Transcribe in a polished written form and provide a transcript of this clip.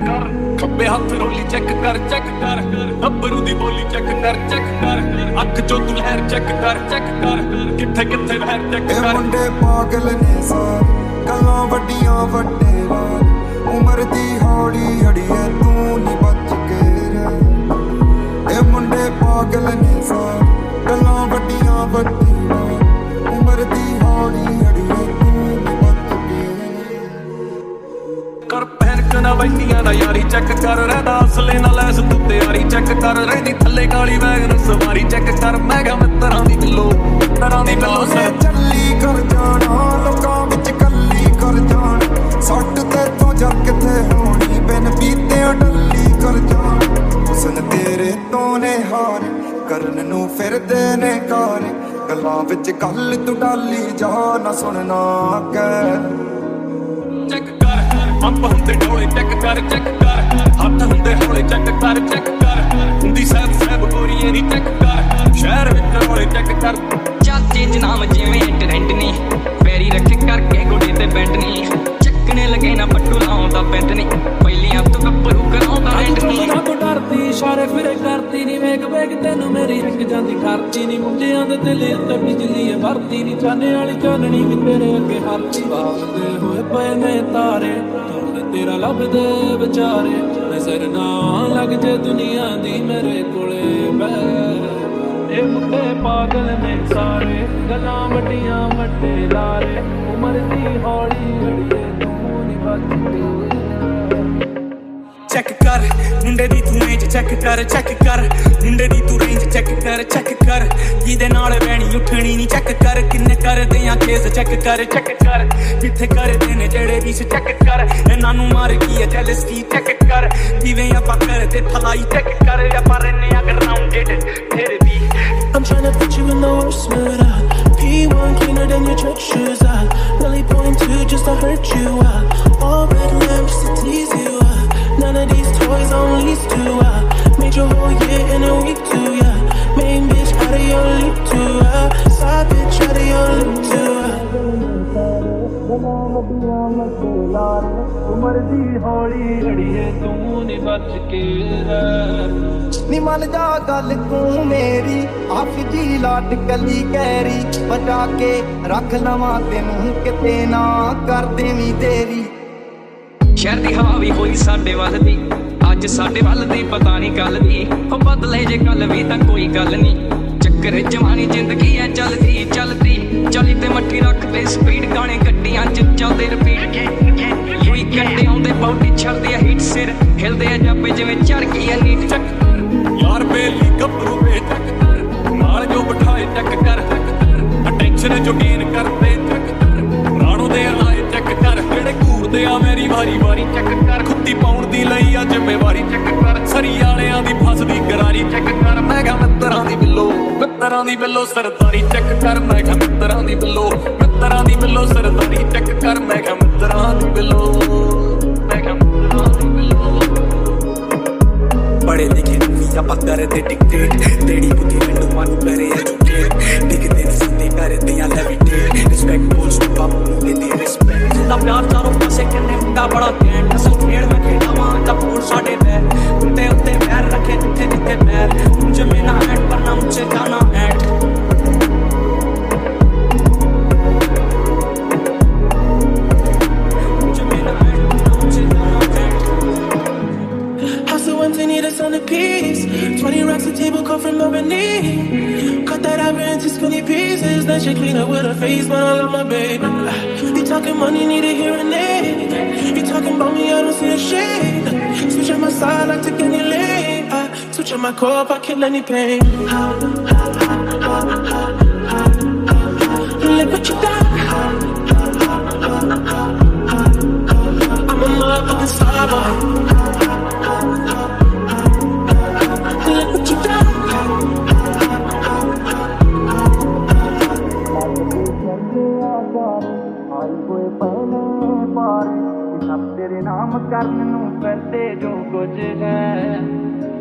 कर खब्बे हाथ रोली चेक कर अब्बरू दी बोली चेक कर अख चो तू लहर चेक कर किथे किथे लहर चेक कर मुंडे पागल ने सारे गल्लां वड्डियां वड्डे वार उमर दी हौली हड़ी है तू नी बच के रह ए मुंडे पागल ने सारे गल्लां वड्डियां वड्डे वार उमर दी हौली हड़ी है तू नी बच के कर पहन के ना बैठियां ना यारी चेक कर रहदा असले ना लैस तू तैयारी चेक कर रहदी थल्ले काली वैगन सवारी चेक कर मैं क्या मित्तरां दी बिल्लो सर चली कर जाना लोकां विच कल्ली कर जान सट ते तो जग किथे होनी बिन बीते डल्ली कर जान हुस्न तेरे तो ने हार करन नूं फिरदे ने कार गल्लां विच गल तू डाली जा ना सुनना कर चेक कर अंब हुंदे ढोले चेक कर हत्थ हुंदे हौले चेक कर हुंदी सैब गोरीए दी चेक कर शहर विच रोले चेक कर चाचे जनाम जिवें ट्रेंड नी पैरी रखे करके गोडे ते बैंड नी चक्कने लगे ना पट्टू लाउंदा पेंट नी पहलियां तो कपरू कराउंदा रेंट नी तो डरदी इशारे फिरे करती नी वेग तेनू मेरी हिक जांदी करती नी मुंडियां दे दिल उत्ते बिजली भरती नी चाने वाली चाननी भी तेरे अगे हरती वागदे होए पए ने तारे तोड़ तेरा लभदे विचारे नजर ना लग जे दुनिया दी मेरे कोले बैठ ए मुंडे पागल ने सारे गल्लां वड्डियां वड्डे लारे उमर दी हौली घड़िए तू नी बच के चेक कर मुंडे दी तू रेंज चेक कर मुंडे दी तू रेंज चेक कर जिदे नाल बैणी उठनी नी चेक कर किन्ने कर दियां केस चेक कर किथे कर देने जेड़े रीस चेक कर इन्हां नूं मार की है जेलसी चेक कर किवें आपां करदे फलाई चेक कर आपां रहने अगर राउंडेड फिर भी I'm tryna put you in the worst mood, P1 cleaner than your church shoes, Really point to just to hurt you, All red lamps to tease you, None of these toys on lease to, Made your whole year in a week too, Main bitch out of your league too, Side bitch out of your league too, Umar दी हौली घड़िए तू नी बच के नी मन जा गल तू मेरी of जी लाट कली कैरी बचा के रख लवां तेनू किते ना कर देवीं तेरी शहर दी हवा भी होई साडे वल दी अज साडे वल दी पता नहीं कल दी ओ बदले जे कल भी तां कोई गल नहीं चक्कर जवानी जिंदगी है चलदी चली ते मट्ठी रख ते स्पीड गाने गड्डियां च चलदे रिपीट कोई कंडे आउंदे बॉडी छड़दे हिट सिर हिलदे जापे जिवें चढ़ गई है नीट चक यार बेली गब्बरू पे चक कर नाल जो बिठाए चक कर अटेंशन जो गेन करदे चक कर राणो दे आए चक कर जेड़े घूरदे आ मेरी वारी चक कर खुद्दी पाउण दी लई आ जिम्मेवारी चक कर सरी वालियां दी फसदी गरारी चक कर मैं गा मित्तरां दी बिल्लो सरदारी चक कर मैं गा मित्तरां दी बिल्लो सरदारी चक कर मैं गा मित्तरां दी बिल्लो बड़े लिखे दुनिया पक्कर दे डिक्टेट तेरी बुद्धि रंडू मानू करे एजुकेट दिखते ने सीधे कर दिया लेविटेट रिस्पेक्ट बोल्स टू बापू दे दे रिस्पेक्ट जिंदा प्यार चारों पासे करने मुंडा बड़ा कैंट असल खेड़ में खेड़ा वां दा फूल साडे पैर उते उते पैर रखे जिथे जिथे पैर मुझे मेना हैंड पर ना मुझे जाना hand on the piece 20 racks a table come from Albany. Cut that apple into skinny pieces. Then she clean up with her face, but I love my baby. You talking money, need a hearing aid. You talking about me, I don't see a shade. Switch on my side, I take any lane. Switch on my core, I kill any pain. Look what you got. I'm a motherfucking star boy. तेरे नाम करन नूं करदे जो कुछ है